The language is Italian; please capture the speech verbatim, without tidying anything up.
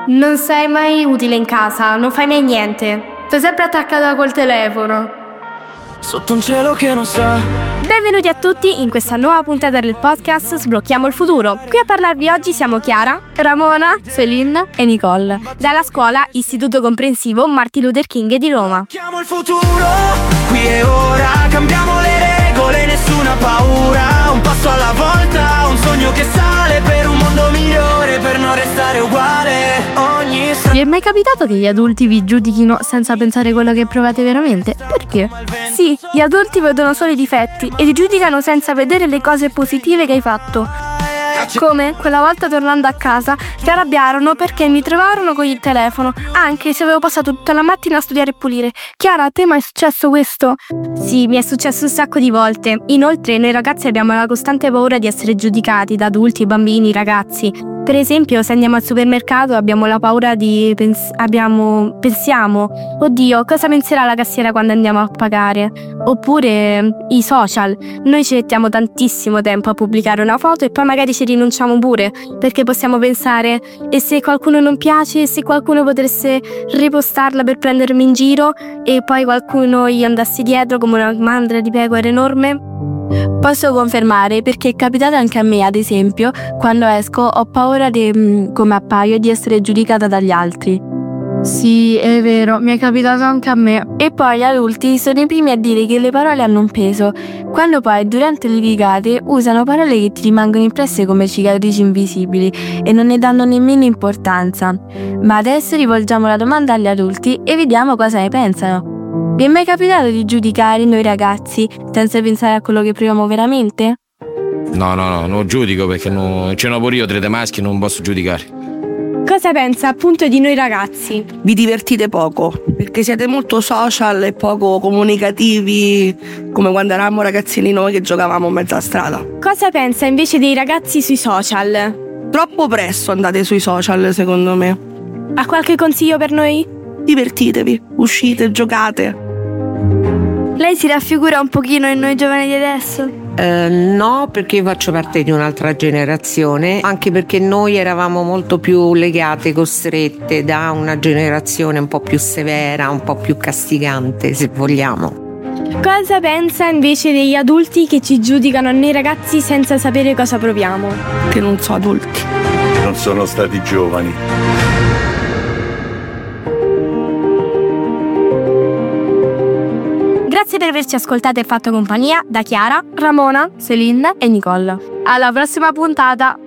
Non sei mai utile in casa, non fai mai niente. Sei sempre attaccato col telefono. Sotto un cielo che non sa. Benvenuti a tutti in questa nuova puntata del podcast Sblocchiamo il futuro. Qui a parlarvi oggi siamo Chiara, Ramona, Celine e Nicole, dalla scuola Istituto Comprensivo Martin Luther King di Roma. Sblocchiamo il futuro, qui e ora, cambiamo le regole, nessuna paura. Un passo alla volta, un sogno che sale per un mondo migliore, per non restare uguale. Ogni stra- Vi è mai capitato che gli adulti vi giudichino senza pensare quello che provate veramente? Perché? Sì, gli adulti vedono solo i difetti e ti giudicano senza vedere le cose positive che hai fatto. Come quella volta tornando a casa si arrabbiarono perché mi trovarono con il telefono, anche se avevo passato tutta la mattina a studiare e pulire. Chiara, a te mai è successo questo? Sì, mi è successo un sacco di volte. Inoltre noi ragazzi abbiamo la costante paura di essere giudicati da adulti, bambini, ragazzi. Per esempio, se andiamo al supermercato abbiamo la paura di pens- abbiamo pensiamo oddio, cosa penserà la cassiera quando andiamo a pagare? Oppure i social. Noi ci mettiamo tantissimo tempo a pubblicare una foto e poi magari ci rinunciamo pure, perché possiamo pensare: e se qualcuno non piace, e se qualcuno potesse ripostarla per prendermi in giro e poi qualcuno gli andasse dietro come una mandria di pecore enorme? Posso confermare, perché è capitato anche a me. Ad esempio, quando esco ho paura di, come appaio, di essere giudicata dagli altri. Sì, è vero, mi è capitato anche a me. E poi gli adulti sono i primi a dire che le parole hanno un peso, quando poi durante le litigate usano parole che ti rimangono impresse come cicatrici invisibili e non ne danno nemmeno importanza. Ma adesso rivolgiamo la domanda agli adulti e vediamo cosa ne pensano. Vi è mai capitato di giudicare noi ragazzi senza pensare a quello che proviamo veramente? No, no, no, non giudico perché no, ce n'ho pure io, tre maschi, non posso giudicare. Cosa pensa appunto di noi ragazzi? Vi divertite poco, perché siete molto social e poco comunicativi, come quando eravamo ragazzini noi che giocavamo in mezza strada. Cosa pensa invece dei ragazzi sui social? Troppo presto andate sui social, secondo me. Ha qualche consiglio per noi? Divertitevi, uscite, giocate. Lei si raffigura un pochino in noi giovani di adesso? Eh, no, perché io faccio parte di un'altra generazione, anche perché noi eravamo molto più legate, costrette da una generazione un po' più severa, un po' più castigante, se vogliamo. Cosa pensa invece degli adulti che ci giudicano noi ragazzi senza sapere cosa proviamo? Che non so adulti. Non sono stati giovani. Grazie per averci ascoltato e fatto compagnia da Chiara, Ramona, Celine e Nicole. Alla prossima puntata!